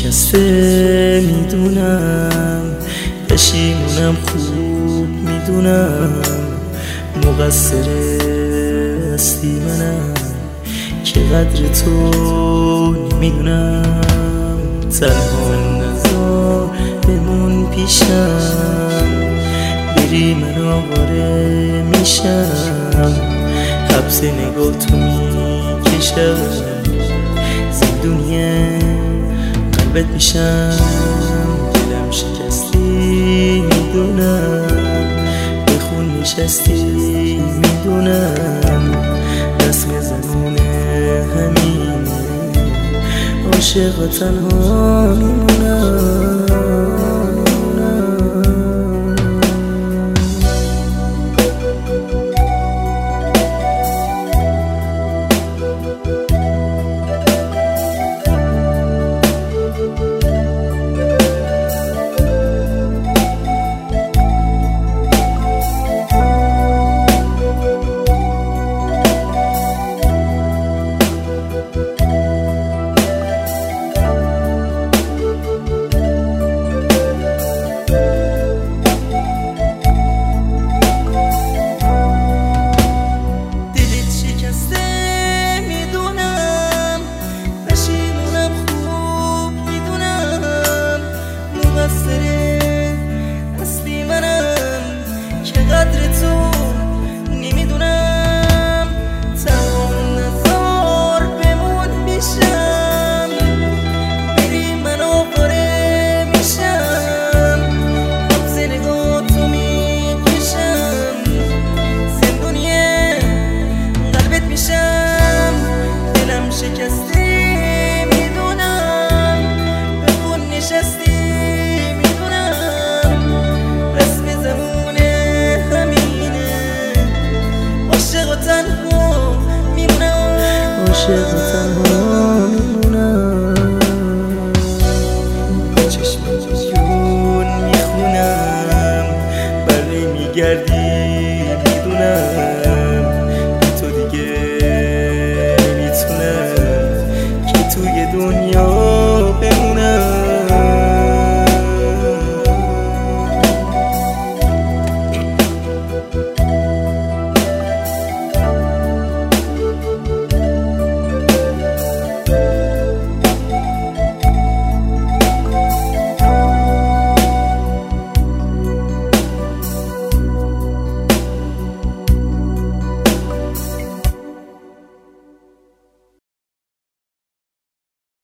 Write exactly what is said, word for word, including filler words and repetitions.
شکسته میدونم، پشیمونم خوب میدونم، مقصر هستی منم که قدر تو نمیدونم. تنها نذار بمون پیشم، بری من آواره میشم، حبس نگاه تو میکشم، زندونی قلبت میشم. دلم شکستی میدونم، به خون نشستی میدونم، رسم زمونه همینه، عاشق و تنها میمونم.